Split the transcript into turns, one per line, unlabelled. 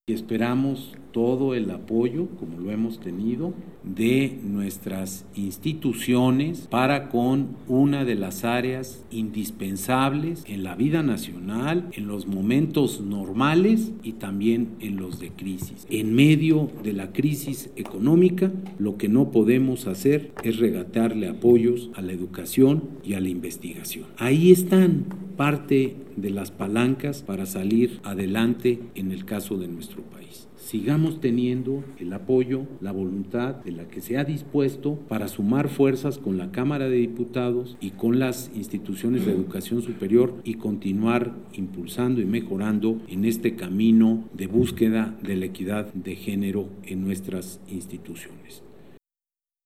Y esperamos todo el apoyo, como lo hemos tenido, de nuestras instituciones para con una de las áreas indispensables en la vida nacional, en los momentos normales y también en los de crisis. En medio de la crisis económica, lo que no podemos hacer es regatearle apoyos a la educación y a la investigación. Ahí están parte de las palancas para salir adelante en el caso de nuestro país. Sigamos teniendo el apoyo, la voluntad de la que se ha dispuesto para sumar fuerzas con la Cámara de Diputados y con las instituciones de educación superior y continuar impulsando y mejorando en este camino de búsqueda de la equidad de género en nuestras instituciones.